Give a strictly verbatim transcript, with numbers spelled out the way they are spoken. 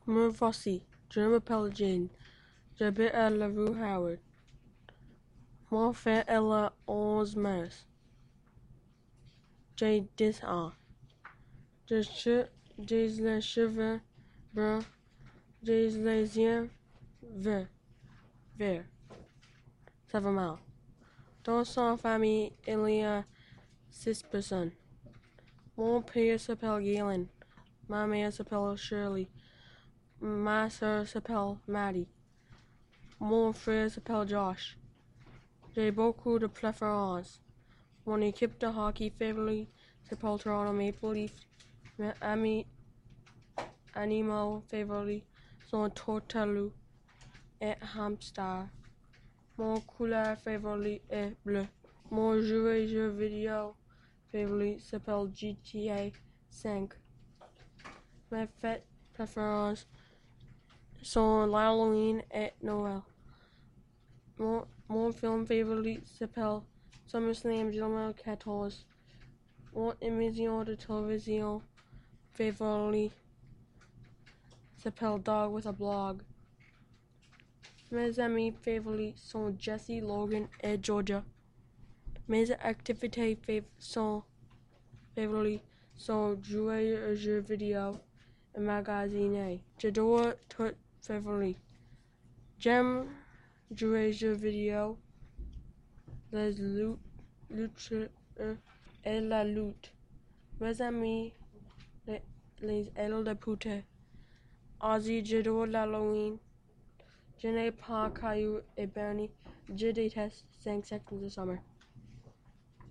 Me voici, je m'appelle Jane, j'habite à la rue Howard. Mon frère est le onze mars. J'ai dix ans. J'ai les cheveux bruns, j'ai les yeux verts. verts. Ça va mal. Dans sa famille, il y a six personnes. Mon père s'appelle Galen. Ma mère s'appelle Shirley. Ma soeur s'appelle Maddie. Mon frère s'appelle Josh. J'ai beaucoup de préférences. Mon équipe de hockey favorite s'appelle Toronto Maple Leafs. Mes amis animaux favoris sont tortue et hamster. Mon couleur favorite est bleu. Mon jeu jeu vidéo favori s'appelle G T A cinq. Mes fêtes préférences sont l'Halloween et Noël. Mon, mon film favori s'appelle SummerSlam deux mille quatorze. Mon émission de télévision favorite s'appelle Dog with a Blog. Mes amis favoris sont Jesse, Logan et Georgia. Mes activités fav sont favorites sont jouer aux jeux vidéo et magasiner. J'adore tout favoris. J'aime jouer aux jeux vidéo, les luttes, luttes et la lutte. Mes amis, les, les ailes de pute. Ozzy, j'adore l'Halloween. Je n'ai pas Caillou et Bernie. Je déteste cinq secondes de summer.